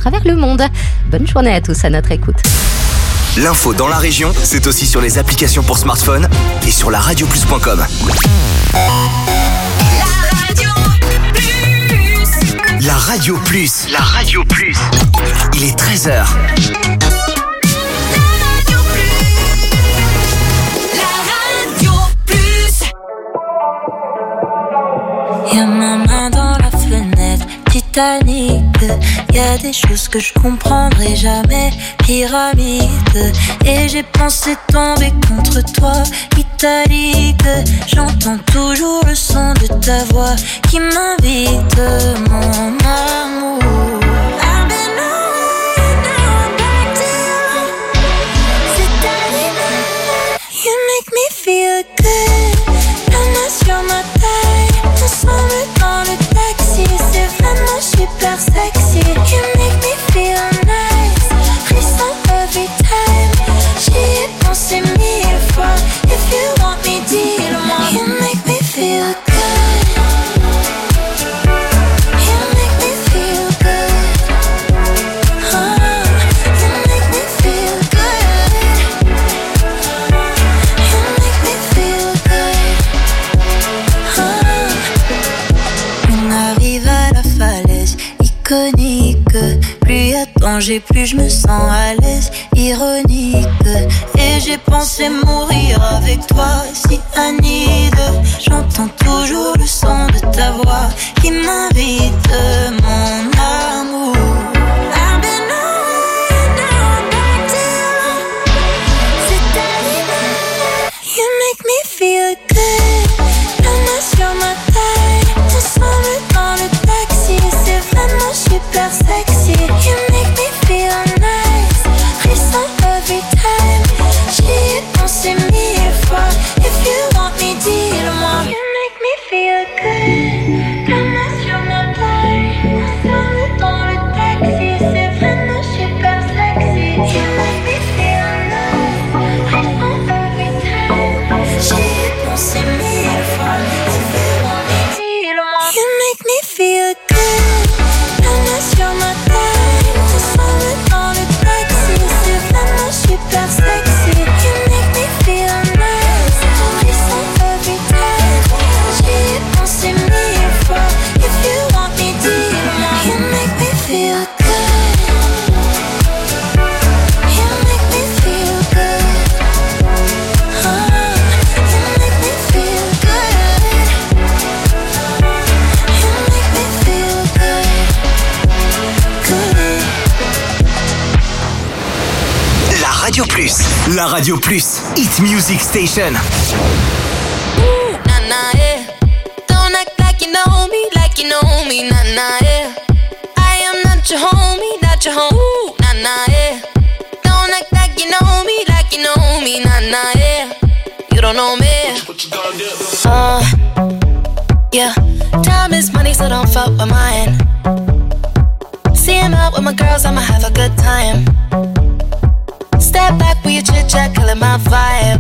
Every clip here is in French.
travers le monde. Bonne journée à tous à notre écoute. L'info dans la région, c'est aussi sur les applications pour smartphone et sur laradioplus.com. La Radio Plus. La Radio Plus. Il est 13h. Y'a ma main dans la fenêtre, Titanic. Y'a des choses que je comprendrai jamais, pyramide. Et j'ai pensé tomber contre toi, italique. J'entends toujours le son de ta voix qui m'invite, mon amour. I've been away, now I'm back to you. C'est ta ligne, you make me feel good. La main sur ma taille, ensemble dans le taxi, c'est vraiment super sexy. You make me feel nice, frisson every time. J'y ai pensé 1000 fois, if you want me, dis-le-moi. You make me feel good. You make me feel good. You make me feel good. You make me feel good. On arrive à la falaise iconique. Plus y a danger, plus je me sens à l'aise, ironique. Et j'ai pensé mourir avec toi, si Anide. J'entends toujours le son de ta voix qui m'invite, mon amour. I've been away, now I'm back to you. C'est ta ligne, you make me feel good. La main sur ma taille, ensemble dans le taxi, c'est vraiment super sexy. You make me feel nice, frisson every time. J'y ai pensé 1000 fois, if you want me, dis-le-moi. You make me feel good. La main sur ma taille, ensemble dans le taxi, c'est vraiment super sexy. You make me feel nice, frisson every time. J'y ai pensé 1000 fois, if you want me, dis-le-moi. You make me feel good. La main sur ma taille, ensemble dans le taxi, c'est vraiment super sexy. You make me feel nice, frisson every time. J'y ai pensé 1000 fois, if you want me, dis-le-moi. You make me feel good. You make me feel good. You make me feel good. You make me feel good. La Radio Plus. La Radio Plus. Hit Music Station. Ooh, nah, nah, yeah. Don't act like you know me, nah, nah, yeah. I am not your homie, ooh, nah, nah, yeah. Don't act like you know me, nah, nah, yeah. You don't know me. What you gonna do? Yeah. Time is money, so don't fuck with mine. See him out with my girls, I'ma have a good time. Step back with your chit chat, killing my vibe.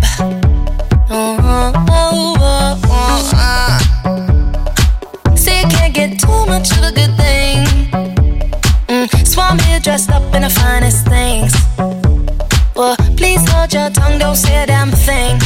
See, you can't get too much of a good thing. Swan here dressed up in the finest things. Well, please hold your tongue, don't say a damn thing.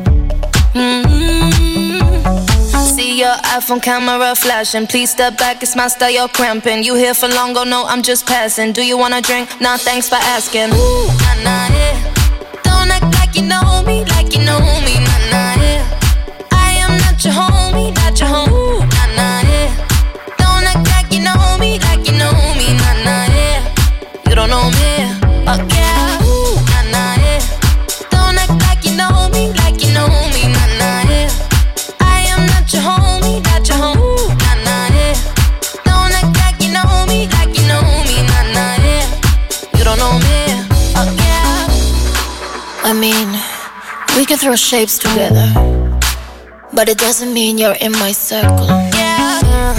See your iPhone camera flashing. Please step back, it's my style, you're cramping. You here for long, oh no, I'm just passing. Do you wanna drink? Nah, thanks for asking. Ooh, nah, nah, yeah. Don't act like you know me, nah, nah, yeah. I am not your homie, ooh, nah, nah, yeah. Don't act like you know me, nah, nah, yeah. You don't know me, oh yeah, ooh, nah, nah, yeah. Don't act like you know me, nah, nah, yeah. I am not your homie, ooh, nah, nah, yeah. Don't act like you know me, nah, nah, yeah. You don't know me, oh yeah. I mean, we can throw shapes together, but it doesn't mean you're in my circle. Yeah.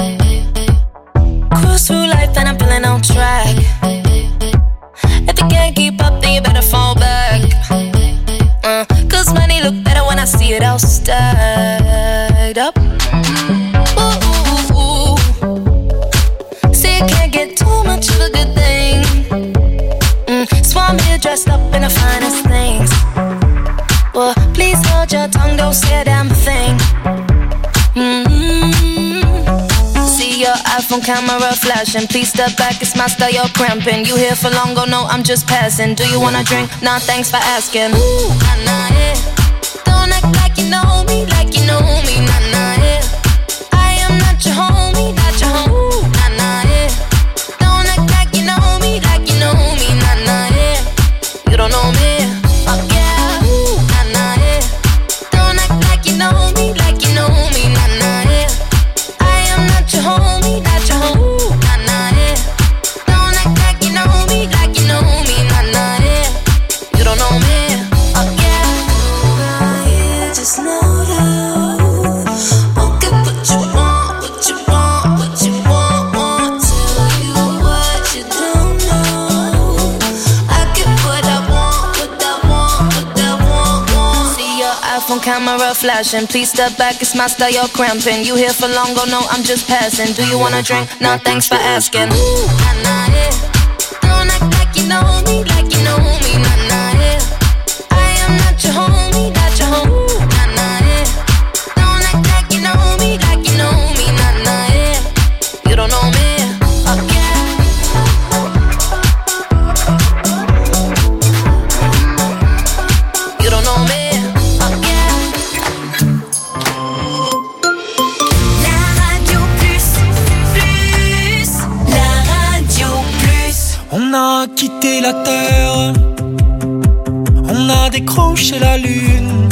Cruise through life and I'm feeling on track. If you can't keep up, then you better fall back. Cause money look better when I see it all stacked up. Ooh, ooh, ooh. See, you can't get too much of a good thing. you're dressed up in the finest things. Well, please hold your tongue, don't say a damn thing. See your iPhone camera flashing. Please step back, it's my style, you're cramping. You here for long, go no, I'm just passing. Do you wanna drink? Nah, thanks for asking. Ooh, nah, nah, yeah. Don't act like you know me, nah, nah, yeah. I am not your homie, not your homie. Ooh, nah, nah, yeah. Don't act like you know me, nah, nah, yeah. You don't know me, oh yeah. Ooh, nah, nah, yeah. Don't act like you know me, nah, nah, yeah. I am not your homie, not your homie. Ooh, nah, nah, yeah. Don't act like you know me, nah, nah, yeah. You don't know me, oh yeah. Now you just know that. Okay, what you want, what you want, what you want. Tell you what you don't know. I get what I want, what I want, what I want. See your iPhone camera flashing. Please step back, it's my style, you're cramping. You here for long, go no, I'm just passing. Do you wanna drink? Nah, thanks for asking. Ooh, nah, nah, yeah. Don't act like you know me, nah, nah, yeah. I am not your homie, not your homie. Ooh, nah, nah, yeah. Don't act like you know me, nah, nah, yeah. You don't know me, oh yeah. You don't know me, oh yeah. La radio plus, la radio plus. On a quitté la terre, on a décroché la lune,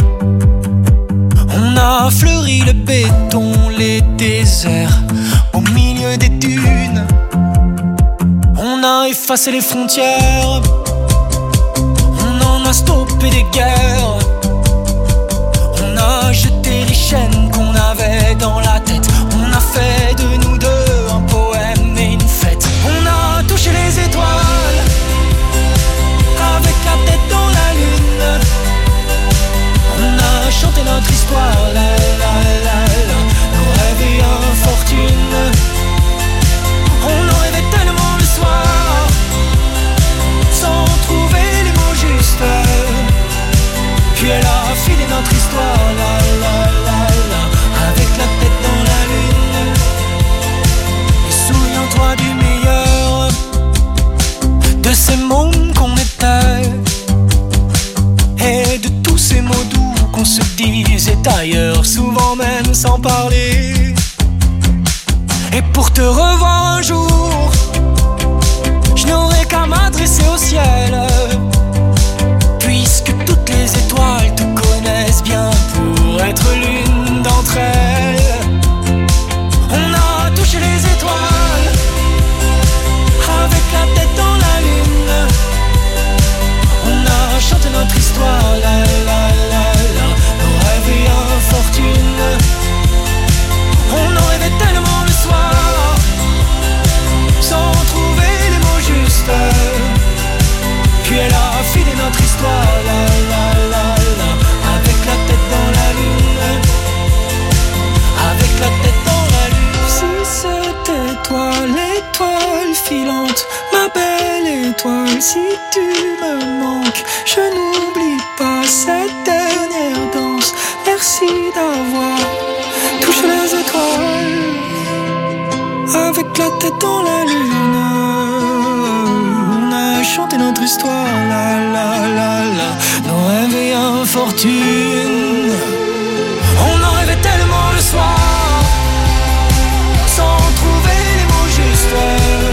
on a fleuri le béton, les déserts au milieu des dunes. On a effacé les frontières, on en a stoppé des guerres. On a jeté les chaînes qu'on avait dans la tête. On a fait de nous deux un poème et une fête. On a touché les étoiles avec la tête dans la lune. On a chanté notre histoire, la la la la. Nos rêves et infortune. On en rêvait tellement le soir, sans trouver les mots justes. Puis elle a filé notre histoire, la la la la, avec la tête dans la lune. Et souviens-toi du meilleur de ces mômes qu'on était, et de tous ces mots doux qu'on se disait ailleurs, souvent même sans parler. Et pour te revoir un jour, je n'aurai qu'à m'adresser au ciel, puisque toutes les étoiles te connaissent bien pour être l'une d'entre elles. On a touché les étoiles avec la tête dans la lune. On a chanté notre histoire, la la la la, nos rêves et infortune. On en rêvait tellement le soir, sans trouver les mots justes. Puis elle a filé notre histoire, la la la la, avec la tête dans la lune, avec la tête dans la lune. Si c'était toi l'étoile filante, ma belle étoile, si tu me manques, je n'oublie pas cette dernière danse. Merci d'avoir touché les étoiles avec la tête dans la lune. On a chanté notre histoire, la la la la, nos rêves et infortune. On en rêvait tellement le soir, sans trouver les mots justes.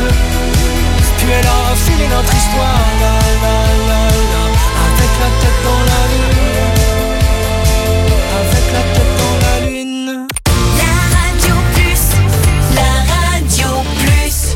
Puis elle a filé notre histoire, la la la la, avec la tête dans la lune, avec la tête dans la lune. La radio plus, la radio plus.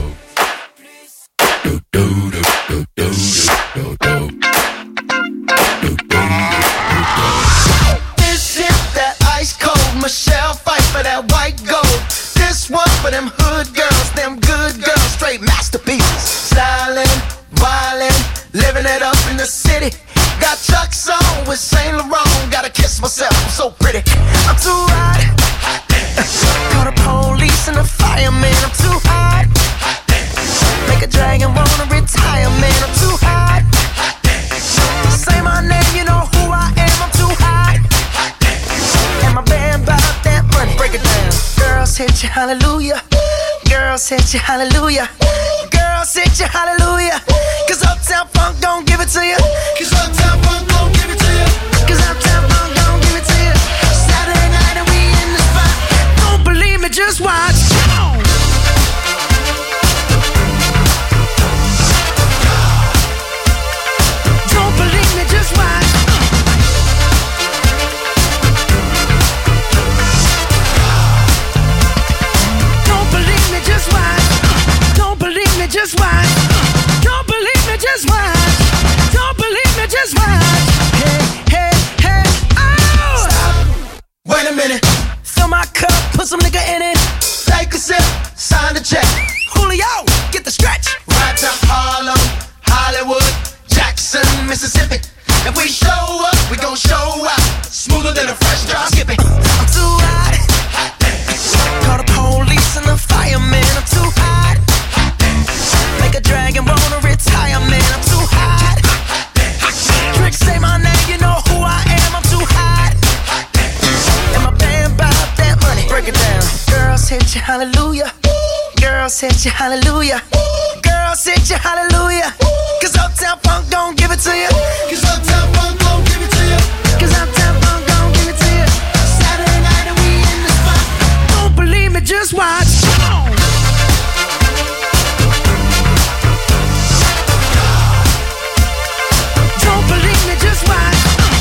This is that ice cold Michelle fight for that white gold. This one for them hood girls, them good girls, straight masterpieces. Styling, wildin', living it up in the city. Got Chuck's on with Saint Laurent. Gotta kiss myself, I'm so pretty. I'm too hot. Call the police and the fireman. I'm too hot. Make a dragon wanna retire, man. I'm too hot. hallelujah. Girls hit you hallelujah. Girls hit you hallelujah. Cause Uptown Funk don't give it to you. Cause Uptown Funk don't give it to you. Cause Uptown Funk don't give it to you. Saturday night and we in the spot. Don't believe me, just watch. Don't believe me, just watch. Don't believe me, just watch. Don't believe me, just watch. Don't believe me, just watch. Don't believe me, just watch. Hey, hey, hey, oh! Stop. Wait a minute. Fill my cup, put some nigga in it. Take a sip, sign the check. Julio, get the stretch. Right to Harlem, Hollywood, Jackson, Mississippi. If we show up, we gon' show out. Smoother than a fresh drop skipping. I'm too hot. Hot dance. Call the police and the fireman. I'm too hot. Hot dance. Make a dragon wanna retire, man. I'm too hot. Hot dance. Tricks say my name, you know who I am. I'm too hot. Hot dance. And my band bought that money. Break it down. Girls hit you, hallelujah. Girls hit you, hallelujah. Girls hit you, hallelujah. Cause Uptown Funk don't give it to you. Cause Uptown Funk don't give it to you. Cause Uptown Funk don't give it to you. Saturday night and we in the spot. Don't believe me, just watch. Don't believe me, just watch.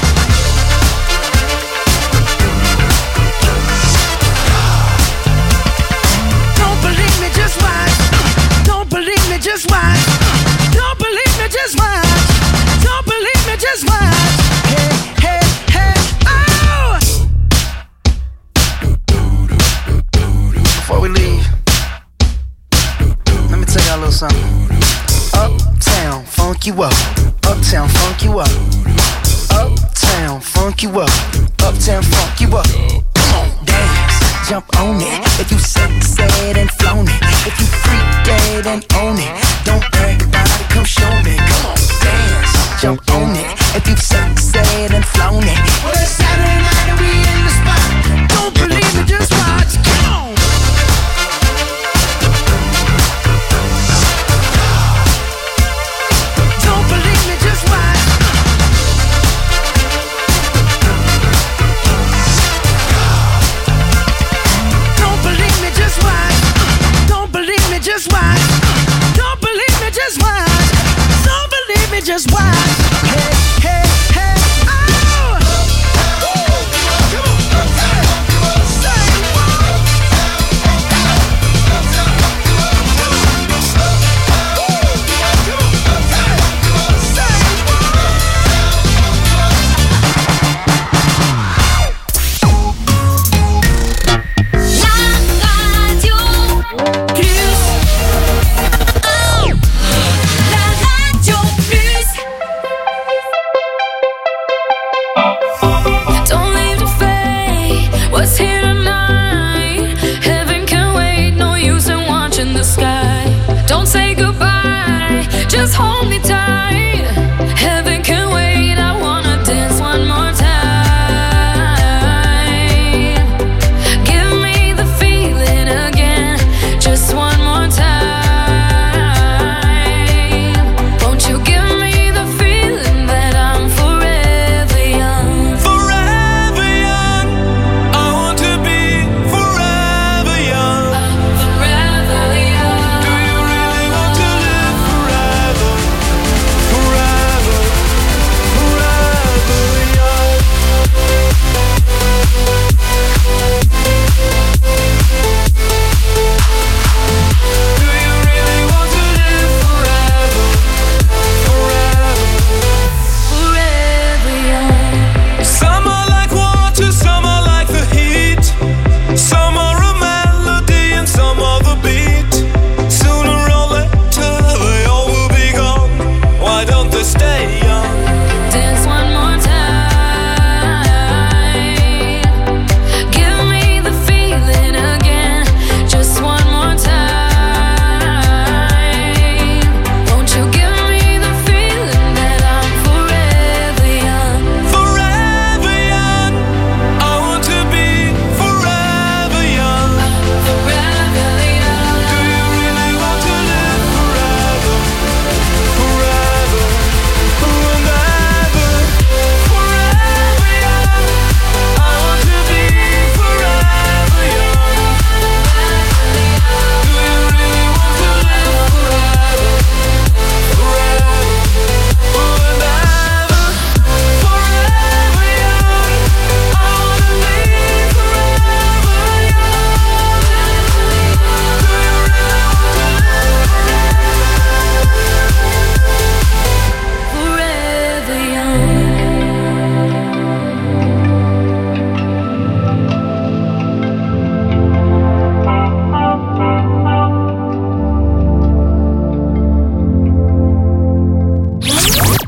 Don't believe me, just watch. Don't believe me, just watch. Don't believe me, just watch. Don't believe me, just watch. Hey, hey, hey, oh! Before we leave, let me tell y'all a little something. Uptown, funk you up. Uptown, funk you up. Uptown, funk you up. Uptown, funk you up. Come on, dance, jump on it. If you said and flown it. If you freak dead and own it. Don't brag about it, come show me. Come on, dance, jump on it. If you said and flown it. Well, it's Saturday night and we in the spot. Don't believe me, just watch. Come on. Don't believe me, just watch. Don't believe me, just watch. Don't believe me, just watch. Don't believe me, just watch. Don't believe me, just watch. Hey, hey, hey, oh! Come on, say what? Don't leave to fade what's here tonight. Heaven can wait, no use in watching the sky. Don't say goodbye, just hold me tight. Heaven can wait, I wanna dance one more time. Give me the feeling again, just one more time. Won't you give me the feeling that I'm forever young? Forever young, I want to be forever young. Forever young. Do you really want to live forever?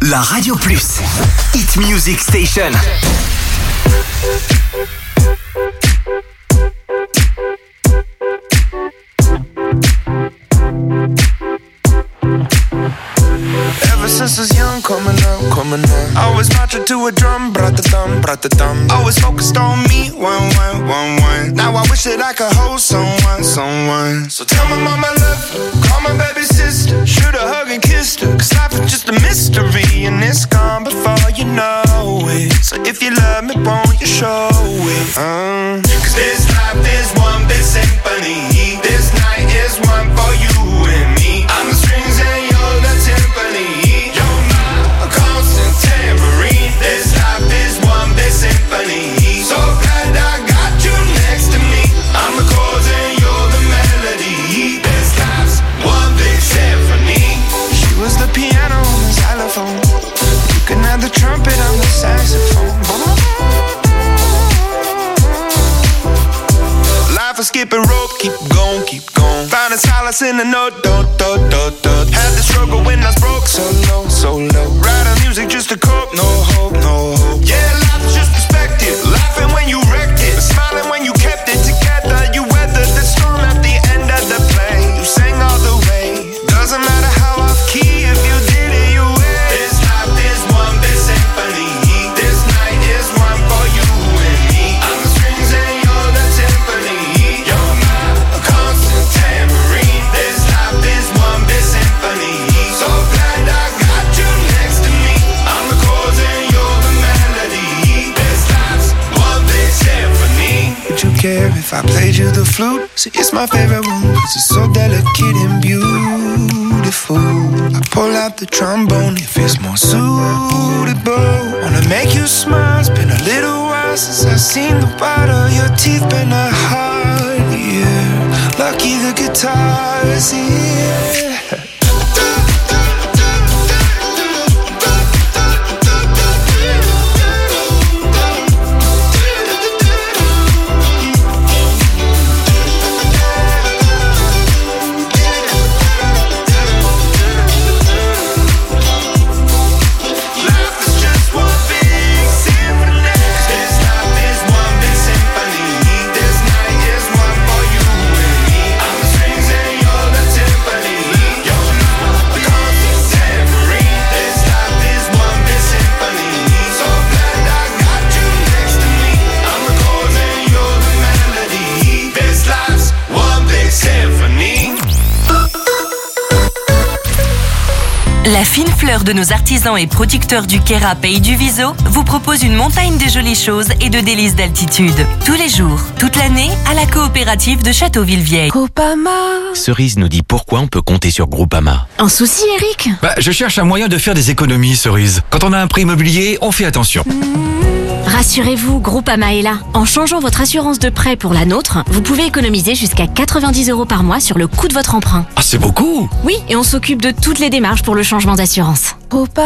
La Radio Plus. Hit Music Station. Ever since I was young, coming up. Always marching to a drum, brat-a-dum. Always focused on me, one. Now I wish that I could hold someone. So tell my mama I love her, call my baby sister. Shoot a hug and kissed her, cause life is just a mystery. And it's gone before you know it. So if you love me, won't you show it? Cause this life is one big symphony. This night is one for you and me. I'm the strings and you're the timpani. You're my constant tambourine. This life is one big symphony. So glad I got you next to me. I'm the chords and you're the melody. This life's one big symphony. She was the piano and the xylophone. You can have the trumpet on the saxophone. Life is skipping rope, keep going. Finding solace in the note, Had the struggle when I was broke, so low. Writing music just to cope, no hope. Yeah, life is just perspective. Laughing when you wrecked it, smiling when you kept it together. You weathered the storm at the end of the play. You sang all the way. Doesn't matter how off key, if you did it, you win. This life is one big symphony. This night is one for you and me. I'm the strings and you're the timpani. You're my constant tambourine. This life is one big symphony. So glad I got you next to me. I'm the chords and you're the melody. This life's one big symphony. Would you care if I played you the flute? See, it's my favorite one, cause it's so delicate and beautiful. I pull out the trombone if it's more suitable. Wanna make you smile, it's been a little while since I've seen the white of your teeth. Been a hard year, lucky the guitar is here. La fine fleur de nos artisans et producteurs du Queyras Pays du Viso vous propose une montagne de jolies choses et de délices d'altitude. Tous les jours, toute l'année, à la coopérative de Châteauville-Vieille. Groupama. Cerise nous dit pourquoi on peut compter sur Groupama. Un souci, Eric? Je cherche un moyen de faire des économies, Cerise. Quand on a un prêt immobilier, on fait attention. Rassurez-vous, Groupama est là. En changeant votre assurance de prêt pour la nôtre, vous pouvez économiser jusqu'à 90 € par mois sur le coût de votre emprunt. Ah, c'est beaucoup! Oui, et on s'occupe de toutes les démarches pour le changement d'assurance.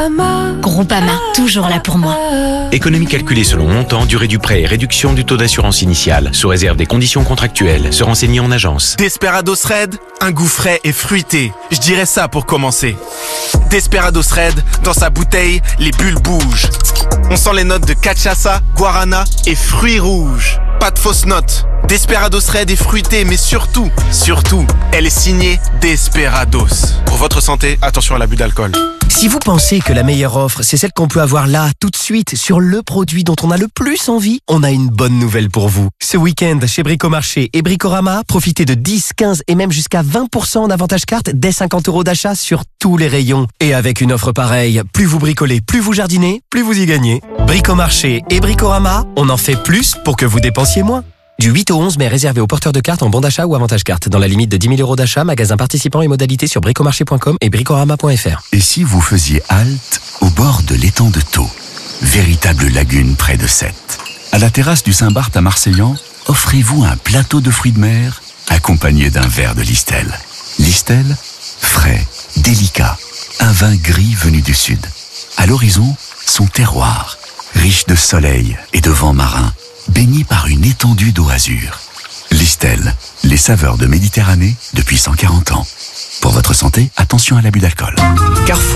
Groupama, toujours là pour moi. Économie calculée selon montant, durée du prêt et réduction du taux d'assurance initiale, sous réserve des conditions contractuelles. Se renseigner en agence. Desperados Red, un goût frais et fruité. Je dirais ça pour commencer. Desperados Red, dans sa bouteille, les bulles bougent. On sent les notes de cachaça, guarana et fruits rouges. Pas de fausses notes. Desperados Red est fruité, mais surtout, elle est signée Desperados. Pour votre santé, attention à l'abus d'alcool. Si vous pensez que la meilleure offre, c'est celle qu'on peut avoir là, tout de suite, sur le produit dont on a le plus envie, on a une bonne nouvelle pour vous. Ce week-end, chez Bricomarché et Bricorama, profitez de 10, 15 et même jusqu'à 20% en avantage carte dès 50 € d'achat sur tous les rayons. Et avec une offre pareille, plus vous bricolez, plus vous jardinez, plus vous y gagnez. Bricomarché et Bricorama, on en fait plus pour que vous dépensiez moins. Du 8 au 11 mai, réservé aux porteurs de cartes en bon d'achat ou avantage carte. Dans la limite de 10 000 € d'achat, magasin participant et modalités sur bricomarché.com et bricorama.fr. Et si vous faisiez halte au bord de l'étang de Thau, véritable lagune près de Sète. À la terrasse du Saint-Barth à Marseillan, offrez-vous un plateau de fruits de mer accompagné d'un verre de Listel. Listel, frais, délicat, un vin gris venu du sud. À l'horizon, son terroir, riche de soleil et de vent marin, baigné par une étendue d'eau azur. Listel, les saveurs de Méditerranée depuis 140 ans. Pour votre santé, attention à l'abus d'alcool. Carrefour.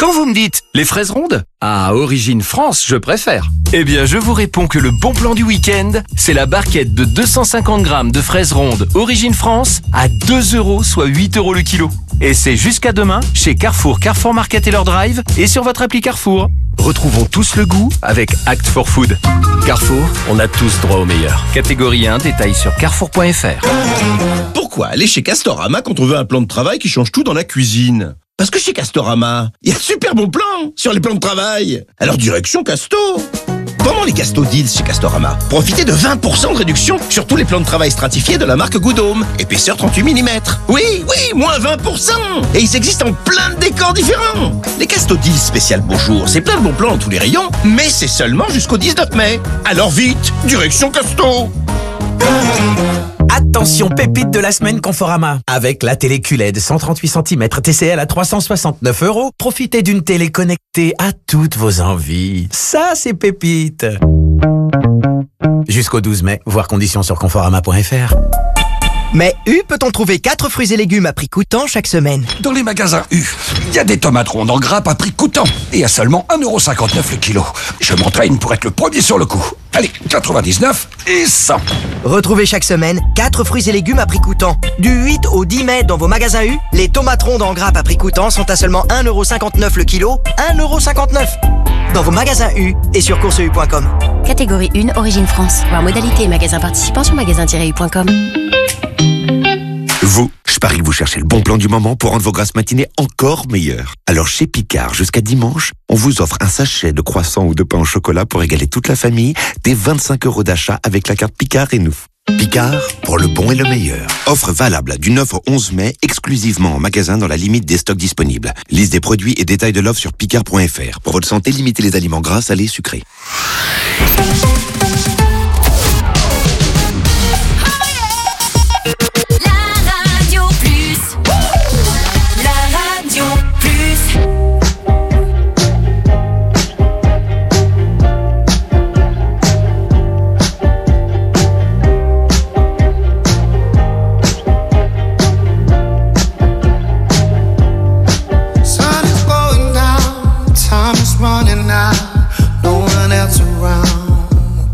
Quand vous me dites les fraises rondes, à Origine France, je préfère. Eh bien, je vous réponds que le bon plan du week-end, c'est la barquette de 250 grammes de fraises rondes Origine France à 2 €, soit 8 € le kilo. Et c'est jusqu'à demain chez Carrefour, Carrefour Market et leur drive et sur votre appli Carrefour. Retrouvons tous le goût avec Act for Food. Carrefour, on a tous droit au meilleur. Catégorie 1, détail sur carrefour.fr. Pourquoi aller chez Castorama quand on veut un plan de travail qui change tout dans la cuisine ? Parce que chez Castorama, il y a de super bons plans sur les plans de travail. Alors direction Casto. Pendant les Casto Deals chez Castorama, profitez de 20% de réduction sur tous les plans de travail stratifiés de la marque Goodhome. Épaisseur 38 mm. Oui, moins 20%. Et ils existent en plein de décors différents. Les Casto Deals spécial Bonjour, c'est plein de bons plans dans tous les rayons, mais c'est seulement jusqu'au 19 mai. Alors vite, direction Casto. Attention, pépite de la semaine Conforama. Avec la télé QLED 138 cm TCL à 369 €, profitez d'une télé connectée à toutes vos envies. Ça, c'est pépite. Jusqu'au 12 mai, voir conditions sur conforama.fr. Mais U peut-on trouver 4 fruits et légumes à prix coûtant chaque semaine? Dans les magasins U, il y a des tomates rondes en grappe à prix coûtant et à seulement 1,59 € le kilo. Je m'entraîne pour être le premier sur le coup. Allez, 99 et 100. Retrouvez chaque semaine 4 fruits et légumes à prix coûtant. Du 8 au 10 mai dans vos magasins U, les tomates rondes en grappe à prix coûtant sont à seulement 1,59 € le kilo. 1,59 € dans vos magasins U et sur courseu.com. Catégorie 1, Origine France. Voir modalité et magasin participant sur magasin-u.com. Vous, je parie que vous cherchez le bon plan du moment pour rendre vos grasses matinées encore meilleures. Alors chez Picard, jusqu'à dimanche, on vous offre un sachet de croissants ou de pain au chocolat pour régaler toute la famille, dès 25 € d'achat avec la carte Picard et nous. Picard, pour le bon et le meilleur. Offre valable du 9 au 11 mai, exclusivement en magasin dans la limite des stocks disponibles. Liste des produits et détails de l'offre sur picard.fr. Pour votre santé, limitez les aliments gras, salés, sucrés. Running out, no one else around.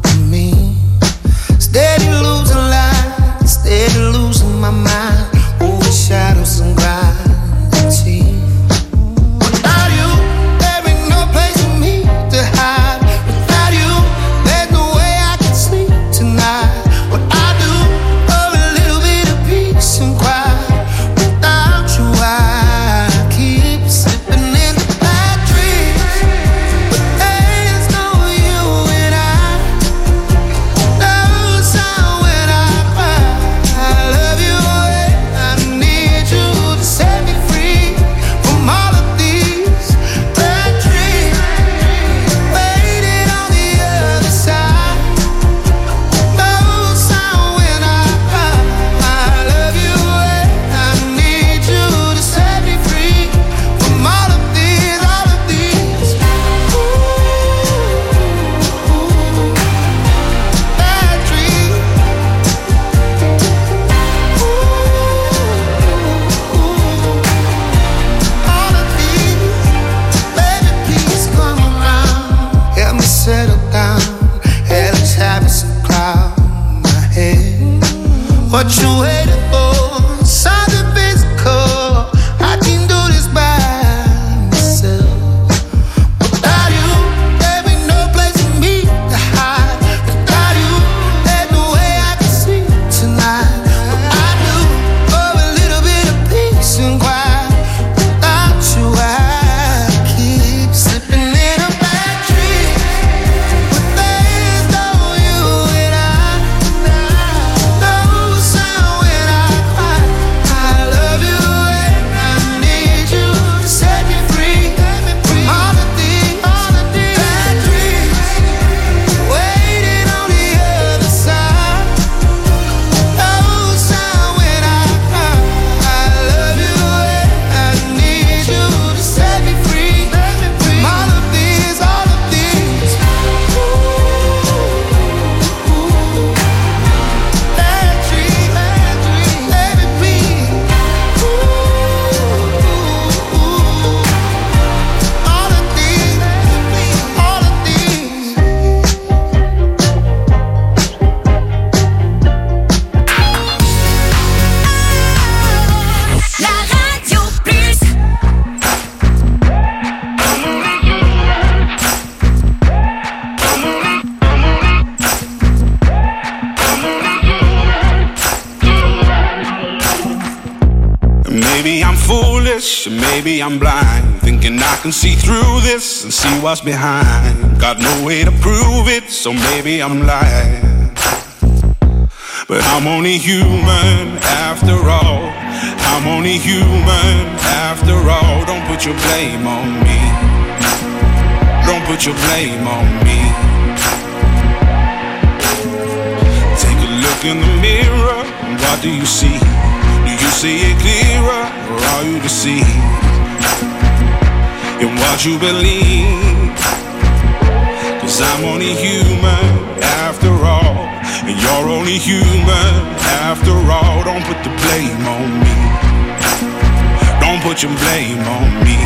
maybe I'm blind, thinking I can see through this and see what's behind. Got no way to prove it, so maybe I'm lying. But I'm only human after all. I'm only human after all. Don't put your blame on me. Don't put your blame on me. Take a look in the mirror, and what do you see? Do you see it clearer, or are you deceived in what you believe? 'Cause I'm only human after all, and you're only human after all. Don't put the blame on me. Don't put your blame on me.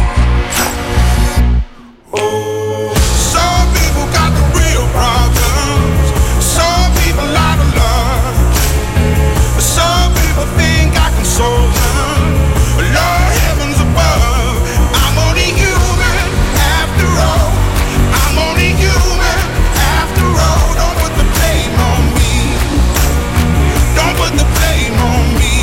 Some people got the real problems. Some people out of love. Some people think I can solve them. Lord, heavens above, I'm only human after all. I'm only human after all. Don't put the blame on me. Don't put the blame on me.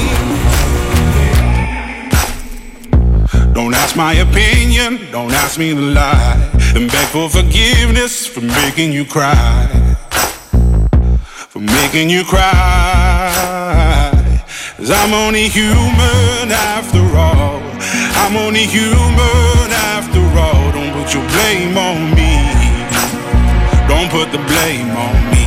Don't ask my opinion, don't ask me to lie, and beg for forgiveness for making you cry. For making you cry. 'Cause I'm only human after all. I'm only human after all. Don't put your blame on me. Don't put the blame on me.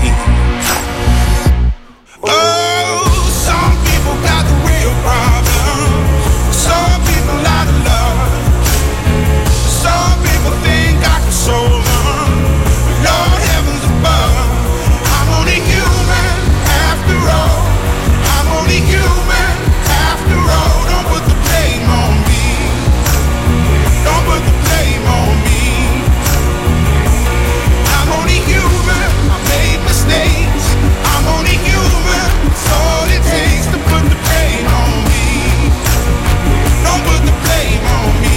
Oh, some people got the real problems. Some people out of love. Some people think I can solve them. Lord, heavens above, I'm only human after all. I'm only human after all. Don't put the blame on me. Don't put the blame on me. I'm only human. I made mistakes. I'm only human. It's all it takes to put the blame on me. Don't put the blame on me.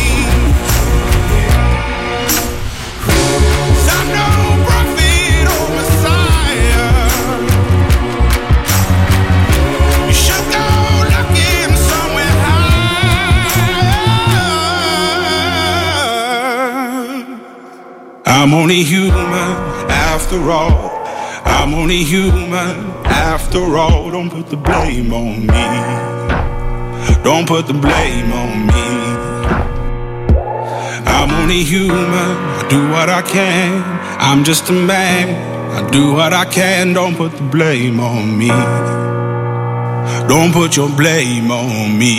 'Cause I'm no prophet or Messiah. You should go looking somewhere high. I'm only human after all. I'm only human after all. Don't put the blame on me. Don't put the blame on me. I'm only human. I do what I can. I'm just a man. I do what I can. Don't put the blame on me. Don't put your blame on me.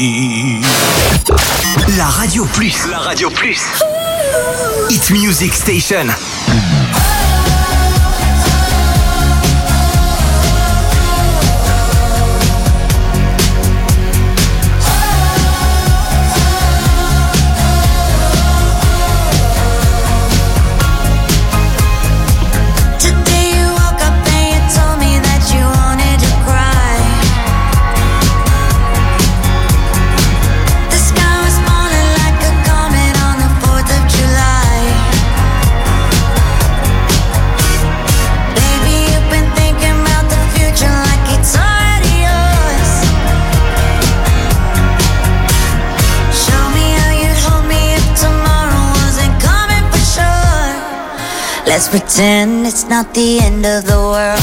La Radio Plus. La Radio Plus. Hit Music Station. Today you woke up and you told me that you wanted to cry. The sky was falling like a comet on the 4th of July. Baby, you've been thinking about the future like it's already yours. Show me how you'd hold me if tomorrow wasn't coming for sure. Let's pretend it's not the end of the world.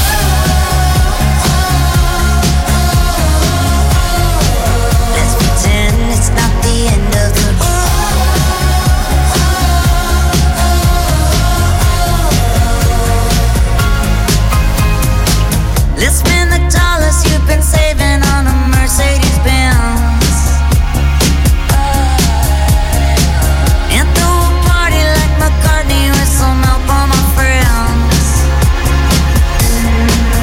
Let's pretend it's not the end of the world. Let's spend the dollars you've been saving on a Mercedes Benz. And throw a party like McCartney with some help on my friends.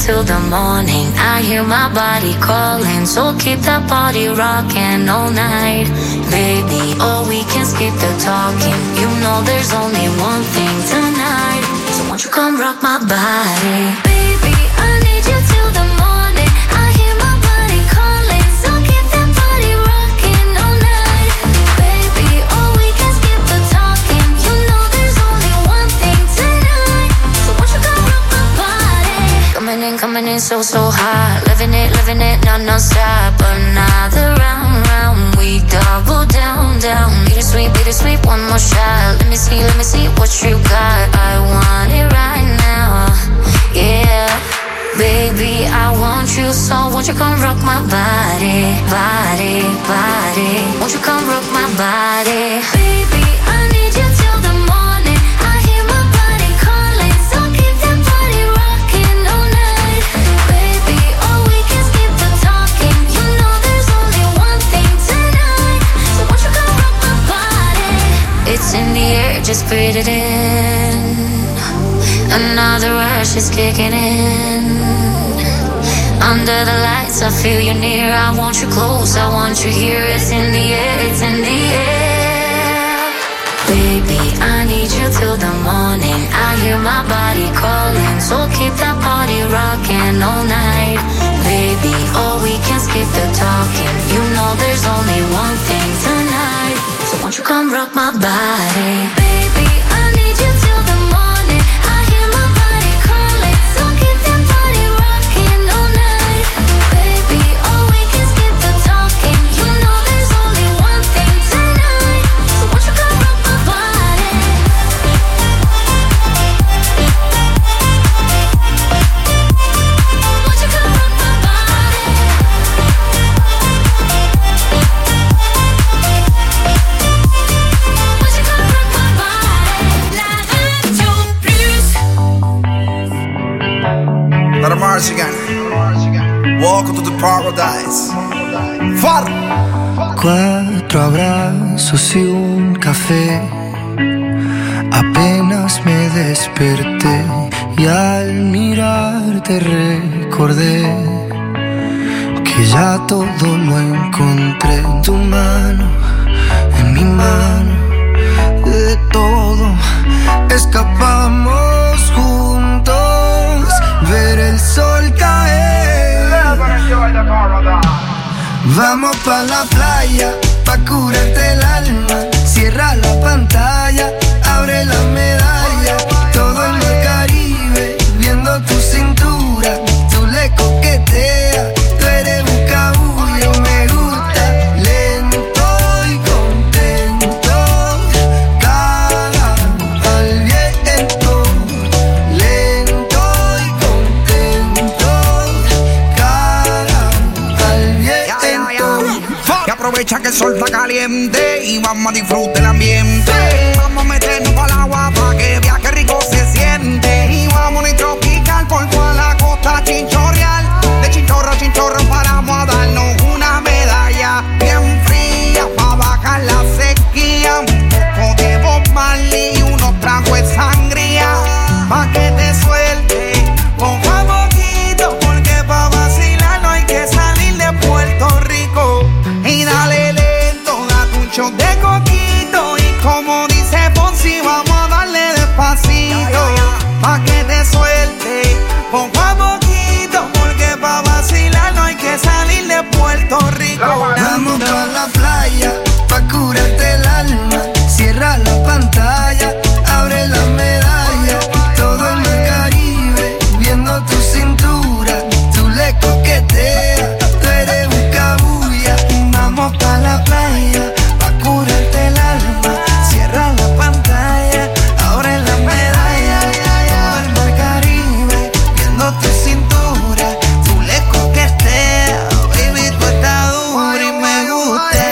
till the morning. I hear my body calling, so keep that body rocking all night. Baby, oh, we can skip the talking. You know there's only one thing tonight. So won't you come rock my body? Baby, I need you till the morning. I hear my body calling, so keep that body rocking all night. Baby, oh, we can skip the talking. You know there's only one thing tonight. So won't you come rock my body? Coming in so hot. Living it, non-stop. Another round, we double down. Bittersweet, one more shot. Let me see what you got. I want it right now, yeah. Baby, I want you, so won't you come rock my body. Won't you come rock my body? Baby, I need you till the morning. I hear my body calling, so keep that body rocking all night. Baby, oh, we can skip the talking. You know there's only one thing tonight. So won't you come rock my body? It's in the air, just breathe it in. Another rush is kicking in. Under the lights, I feel you near. I want you close, I want you here. It's in the air. Baby, I need you till the morning. I hear my body calling, so keep that body rocking all night. Baby, oh, we can skip the talking. You know there's only one thing tonight. So won't you come rock my body? Baby, I need you till the morning. I hear my body calling, so keep that body rocking all night. Baby, oh, we can skip the talking. You know there's only one thing tonight. So won't you come rock my body? Won't you come rock my body? Won't you come rock my body? La Radio Plus. Let march again. Welcome to the paradise. Far. 4 abrazos y un café. Apenas me desperté y al mirarte recordé que ya todo lo encontré en tu mano, en mi mano. De todo escapamos juntos, ver el sol caer. Vamos pa' la playa, pa' curarte el alma. Cierra la pantalla, abre la medalla. Todo en el Caribe, viendo tu cintura. Tú le coqueteas, tú eres un cabullo. Me gusta lento y contento. Caga al viento. Lento y contento. Caga al viento. Y aprovecha que el sol está caliente y vamos a disfrutar el ambiente. Vamos a meternos al agua pa' que viaje rico se siente. Y vamos a tropical por toda la costa chinchorreal. De chinchorro a chinchorro paramos a darnos una medalla bien fría pa' bajar la sequía. Un poco de Bob Marley y unos tragos de sangría pa' que te suelte poco a poquito, porque pa' vacilar no hay que salir de Puerto Rico. Y dale lento, date un shot de coquito. Y como dice Fonsi, vamos a darle despacito pa' que te suelte poco a poquito, porque pa' vacilar no hay que salir de Puerto Rico. Vamos pa' la playa, pa' curarte el alma. Cierra la pantalla, abre la medalla. Todo en el Caribe, viendo tu cintura. Tú le coqueteas, tú eres un cabulla. Vamos pa' la playa, pa' curarte el alma. Cierra la pantalla, abre la medalla. Todo en el Caribe, viendo tu cintura. Tú le coqueteas, baby, tú estás dura y me gusta.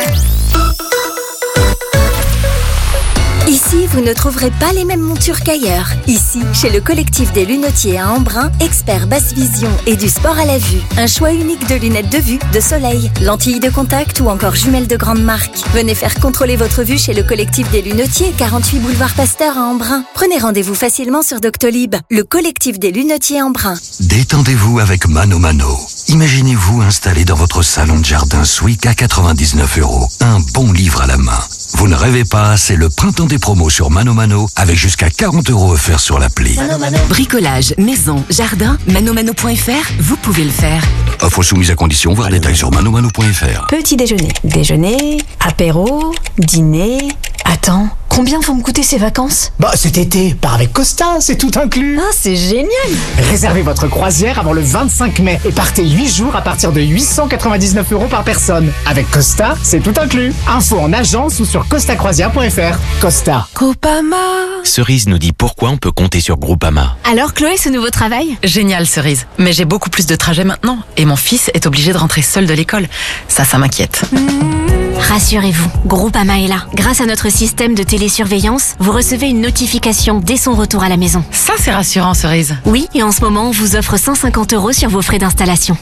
Ici, vous ne trouverez pas les mêmes montures qu'ailleurs. Ici, chez le collectif des lunetiers à Embrun, experts basse vision et du sport à la vue. Un choix unique de lunettes de vue, de soleil, lentilles de contact ou encore jumelles de grande marque. Venez faire contrôler votre vue chez le collectif des lunetiers, 48 boulevard Pasteur à Embrun. Prenez rendez-vous facilement sur Doctolib. Le collectif des lunetiers à Embrun. Détendez-vous avec Mano Mano. Imaginez-vous installé dans votre salon de jardin Swick à 99 €. Un bon livre à la main. Vous ne rêvez pas, c'est le printemps des promos sur Mano Mano avec jusqu'à 40 € offerts sur l'appli. Bricolage, maison, jardin, manomano.fr, vous pouvez le faire. Offre soumise à condition, voir détails sur manomano.fr. Petit déjeuner, déjeuner, apéro, dîner... Attends, combien vont me coûter ces vacances? Bah cet été, part avec Costa, c'est tout inclus. Ah, c'est génial! Réservez votre croisière avant le 25 mai et partez 8 jours à partir de 899 € par personne. Avec Costa, c'est tout inclus. Info en agence ou sur costacroisière.fr. Costa. Groupama. Cerise nous dit pourquoi on peut compter sur Groupama. Alors Chloé, ce nouveau travail? Génial Cerise, mais j'ai beaucoup plus de trajets maintenant et mon fils est obligé de rentrer seul de l'école. Ça m'inquiète. Rassurez-vous, Groupama est là. Grâce à notre système de télésurveillance, vous recevez une notification dès son retour à la maison. Ça c'est rassurant Cerise. Oui, et en ce moment, on vous offre 150 € sur vos frais d'installation.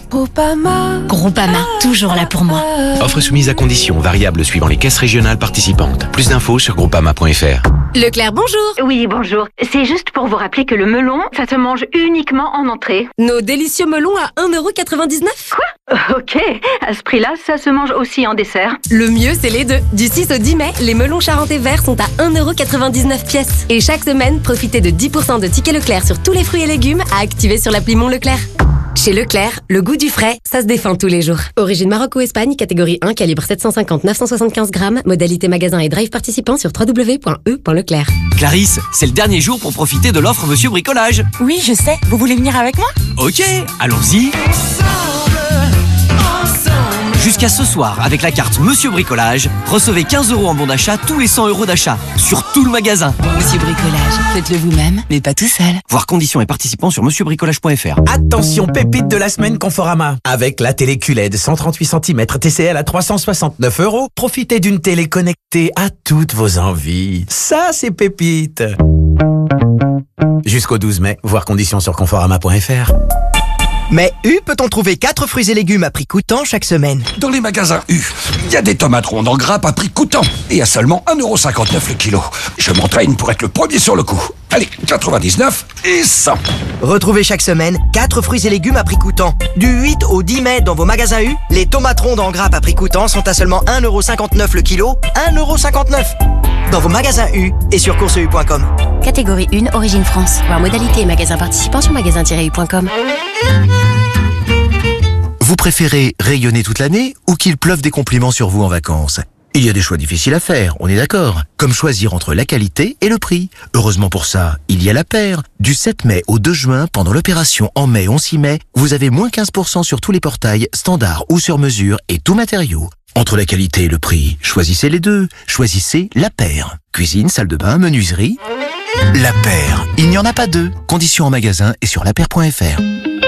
Groupama, toujours là pour moi. Offre soumise à condition, variable suivant les caisses régionales participantes. Plus d'infos sur groupama.fr. Leclerc, bonjour. Oui, bonjour. C'est juste pour vous rappeler que le melon, ça se mange uniquement en entrée. Nos délicieux melons à 1,99 €. Quoi? Ok, à ce prix-là, ça se mange aussi en dessert. Le mieux, c'est les deux. Du 6 au 10 mai, les melons charentais verts sont à 1,99 € pièce. Et chaque semaine, profitez de 10% de tickets Leclerc sur tous les fruits et légumes à activer sur l'appli Mon Leclerc. Chez Leclerc, le goût du frais, ça se défend tous les jours. Origine Maroc ou Espagne, catégorie 1, calibre 750-975 grammes, modalité magasin et drive participant sur www.e.leclerc. Clarisse, c'est le dernier jour pour profiter de l'offre Monsieur Bricolage. Oui, je sais. Vous voulez venir avec moi? Ok, allons-y. Jusqu'à ce soir, avec la carte Monsieur Bricolage, recevez 15 € en bon d'achat tous les 100 € d'achat, sur tout le magasin. Monsieur Bricolage, faites-le vous-même, mais pas tout seul. Voir conditions et participants sur monsieurbricolage.fr. Attention, pépite de la semaine Conforama. Avec la télé QLED 138 cm TCL à 369 €, profitez d'une télé connectée à toutes vos envies. Ça, c'est pépite. Jusqu'au 12 mai, voir conditions sur conforama.fr. Mais U peut-on trouver 4 fruits et légumes à prix coûtant chaque semaine? Dans les magasins U, il y a des tomates rondes en grappe à prix coûtant et à seulement 1,59 € le kilo. Je m'entraîne pour être le premier sur le coup. Allez, 99 et 100. Retrouvez chaque semaine 4 fruits et légumes à prix coûtant. Du 8 au 10 mai dans vos magasins U, les tomates rondes en grappe à prix coûtant sont à seulement 1,59 € le kilo. 1,59 € dans vos magasins U et sur courseu.com. Catégorie 1, Origine France. Voir modalité et magasins participants sur magasin-u.com. Vous préférez rayonner toute l'année ou qu'il pleuve des compliments sur vous en vacances? Il y a des choix difficiles à faire, on est d'accord. Comme choisir entre la qualité et le prix. Heureusement pour ça, il y a la paire. Du 7 mai au 2 juin, pendant l'opération En mai, on s'y met, vous avez moins 15% sur tous les portails, standards ou sur mesure et tout matériau. Entre la qualité et le prix, choisissez les deux. Choisissez la paire. Cuisine, salle de bain, menuiserie. La paire, il n'y en a pas deux. Conditions en magasin et sur lapaire.fr.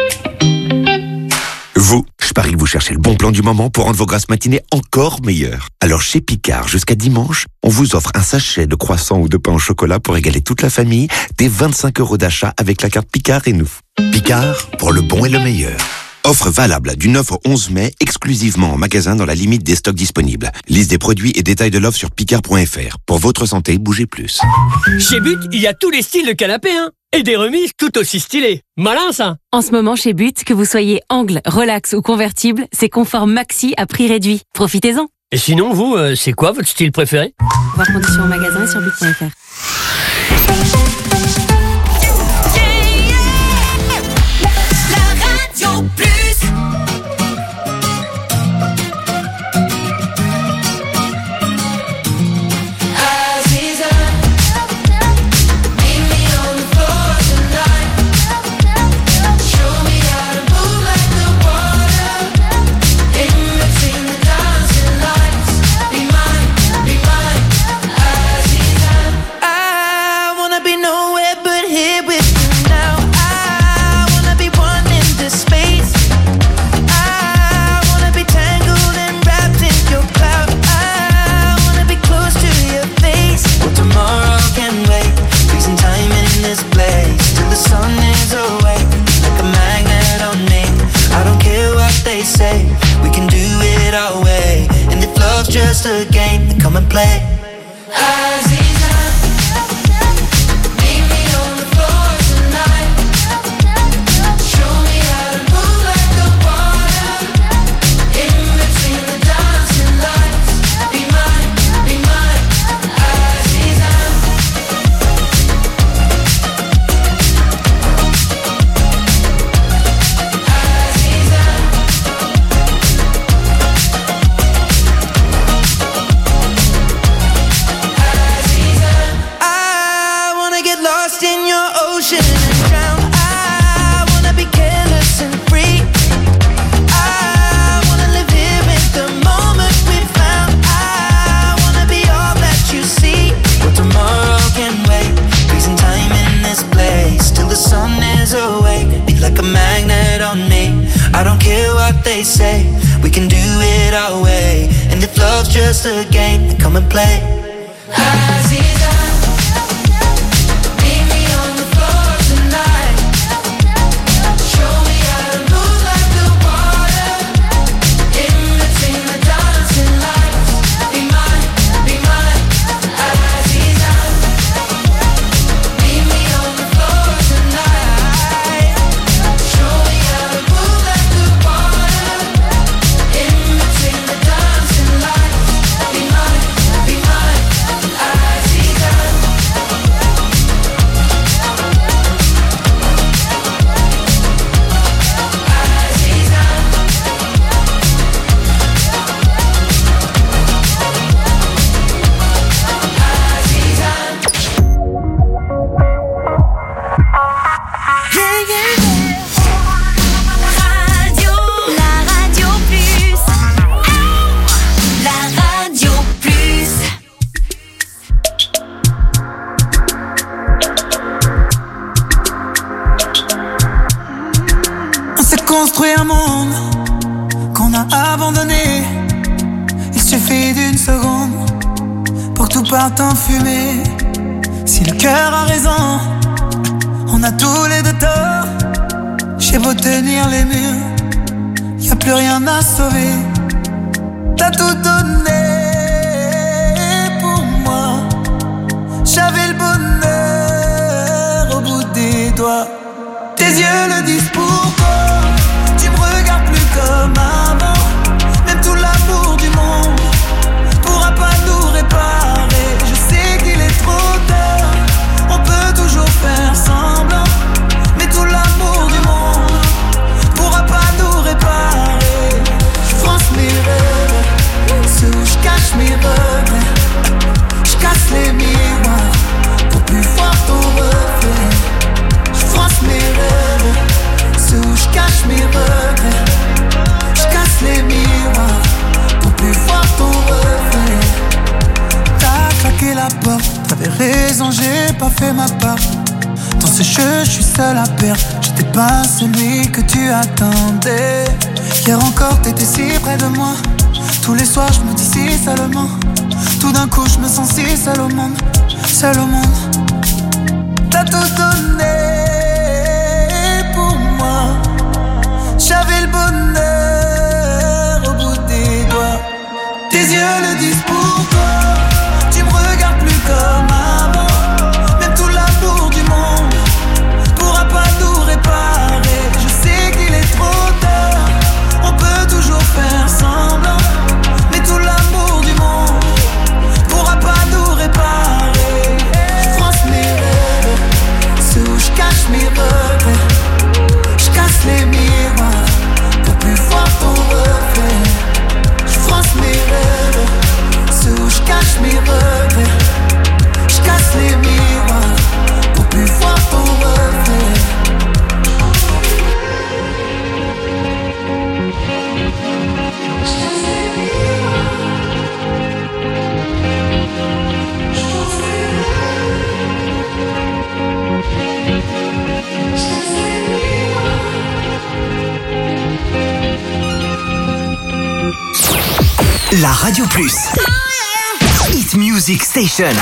Vous, je parie que vous cherchez le bon plan du moment pour rendre vos grasses matinées encore meilleures. Alors chez Picard, jusqu'à dimanche, on vous offre un sachet de croissants ou de pain au chocolat pour régaler toute la famille, des 25 € d'achat avec la carte Picard et nous. Picard, pour le bon et le meilleur. Offre valable du 9 au 11 mai, exclusivement en magasin dans la limite des stocks disponibles. Liste des produits et détails de l'offre sur picard.fr. Pour votre santé, bougez plus. Chez But, il y a tous les styles de canapé, hein. Et des remises tout aussi stylées. Malin, ça. En ce moment, chez But, que vous soyez angle, relax ou convertible, c'est confort maxi à prix réduit. Profitez-en. Et sinon, vous, c'est quoi votre style préféré? Voir conditions en magasin et sur but.fr. I wanna be nowhere but ocean and drown. I wanna be careless and free. I wanna live here in the moment we found. I wanna be all that you see. But tomorrow can wait. Freezing time in this place till the sun is awake. Be like a magnet on me. I don't care what they say. We can do it our way. And if love's just a game, then come and play. Aziza, meet me on the floor tonight. Show me how to move like the water. In between the dancing lights. Be mine, Aziza. Meet me on the floor tonight. Show me how to move like the water. In between the dancing lights. Be mine, Aziza. Radio, la radio plus. La radio plus. On s'est construit un monde qu'on a abandonné. Il suffit d'une seconde pour que tout parte en fumée. Si le cœur a raison, on a tous les deux tort. J'ai beau tenir les murs, y a plus rien à sauver. T'as tout donné pour moi. J'avais le bonheur au bout des doigts. Tes yeux le disent pourquoi. Tu me regardes plus comme avant. Même tout l'amour du monde pourra pas nous réparer. Je sais qu'il est trop tard. On peut toujours faire semblant. Mais tout l'amour du monde pourra pas nous réparer. Je France mes rêves, ceux où je cache mes regrets. Je casse les miroirs pour plus voir ton reflet. Je France mes rêves, ceux où je cache mes regrets. Je casse les miroirs pour plus voir ton reflet. T'as claqué la porte, t'avais raison, j'ai pas fait ma part. Dans ce jeu, je suis seul à perdre. J'étais pas celui que tu attendais. Hier encore, t'étais si près de moi. Tous les soirs, je me dis si seulement. Tout d'un coup, je me sens si seul au monde. Seul au monde. T'as tout donné pour moi. J'avais le bonheur au bout des doigts. Tes yeux le disent pourquoi. Tu me regardes plus comme avant. Même tout l'amour du monde pourra pas nous réparer. Je sais qu'il est trop tard. On peut toujours faire semblant. Mais tout l'amour du monde pourra pas nous réparer. Je France mes rêves, ceux où je cache mes regrets. Je casse les miroirs pour plus voir ton reflet. Je France mes rêves, ceux où je cache mes regrets. Je casse les miroirs pour plus voir ton reflet. La Radio Plus. Hit Music Station.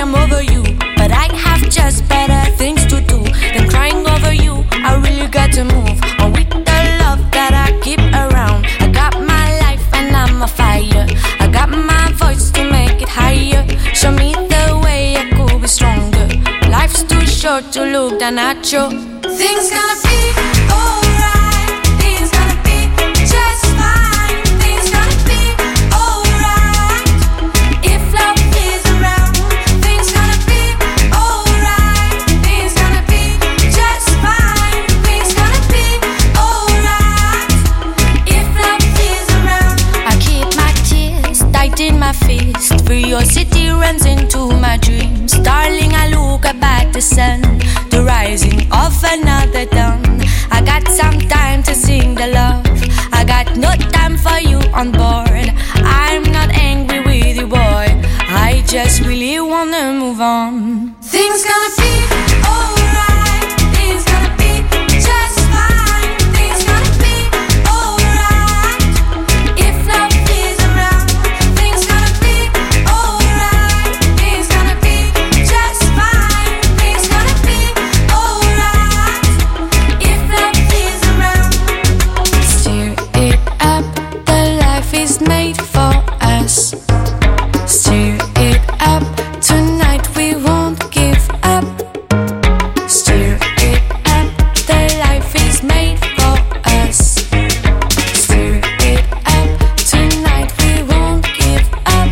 I'm over you, but I have just better things to do than crying over you. I really got to move on with the love that I keep around. I got my life and I'm a fire. I got my voice to make it higher. Show me the way I could be stronger. Life's too short to look down at you. Things gonna be alright. Things gonna be just fine. Things gonna be alright. If love is around, things gonna be alright. Things gonna be just fine. Things gonna be alright. If love is around, I keep my tears tight in my fist. Curiosity runs into my dreams. Darling, I look up at the sun, the rising of another dawn. I got some time to sing the love. I got no time for you on board. I'm not angry with you, boy. I just really wanna move on. Things gonna be alright. Things gonna be just fine. Things gonna be alright. If love is around, things gonna be alright. Things gonna be just fine. Things gonna be alright. If love is around, steer it up. The life is made for us. Steer it up. Tonight we won't give up. Steer it up. The life is made for us. Steer it up. Tonight we won't give up.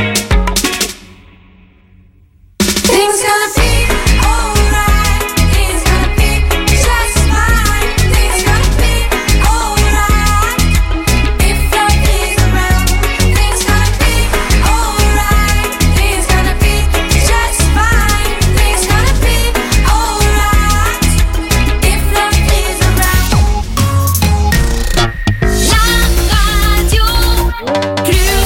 Things gonna be alright. Things gonna be just fine. Things gonna be alright. If love is around, things gonna be alright. Things gonna be just fine. Things gonna be alright. If love is around. La radio plus.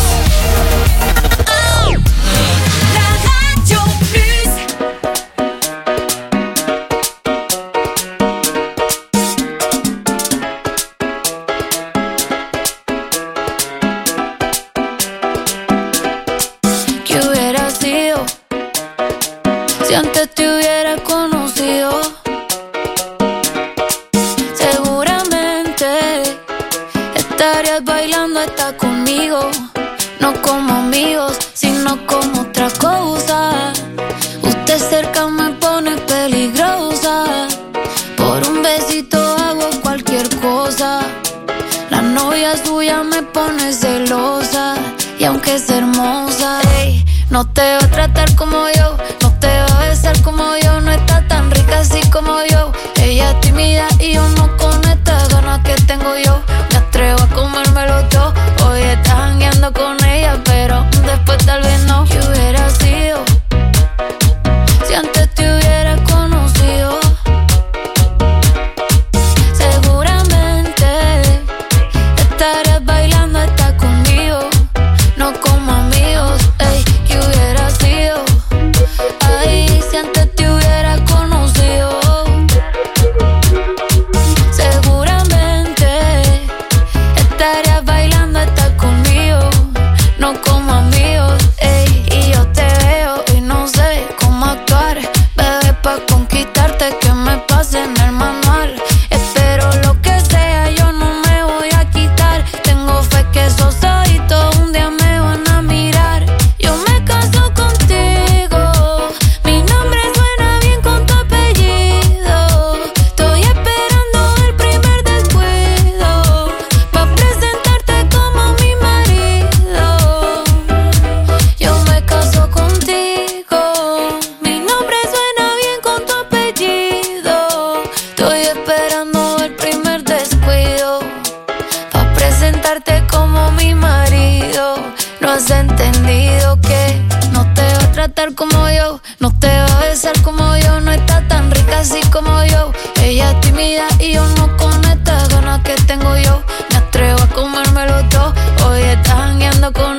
La radio plus. ¿Qué hubiera sido si antes te hubiera conocido? Seguramente estarías bailando hasta conmigo. No como amigos, sino como otra cosa. Usted cerca me pone peligrosa. Por un besito hago cualquier cosa. La novia suya me pone celosa. Y aunque es hermosa, ey, no te va a tratar como yo. No te va a besar como yo. No está tan rica así como yo. Ella es tímida y yo no con estas ganas que tengo yo. Me atrevo a comérmelo todo. Hoy estás jangueando con ella, pero después tal vez no. ¿Qué hubiera sido si antes te hubiera conocido? Seguramente estarías bailando hasta conmigo. No como amigos, ey, ¿qué hubiera sido? Ay, si antes te hubiera conocido. Seguramente estarías bailando hasta conmigo. No como amigos, ey, y yo te veo y no sé cómo actuar. Bebé, pa' conquistarte que me pase en el manual. Espero lo que sea, yo no me voy a quitar. Tengo fe que esos ojitos un día me van a mirar. Yo me caso contigo. Mi nombre suena bien con tu apellido. Estoy esperando el primer descuido pa' presentarte como mi marido. Yo me caso contigo. Mi nombre suena bien con tu apellido. Estoy esperando el primer descuido pa' presentarte como mi marido. No has entendido que no te va a tratar como yo. No te va a besar como yo. No está tan rica así como yo. Ella es tímida y yo no con estas ganas que tengo yo. Me atrevo a comérmelo todo. Hoy estás jangueando con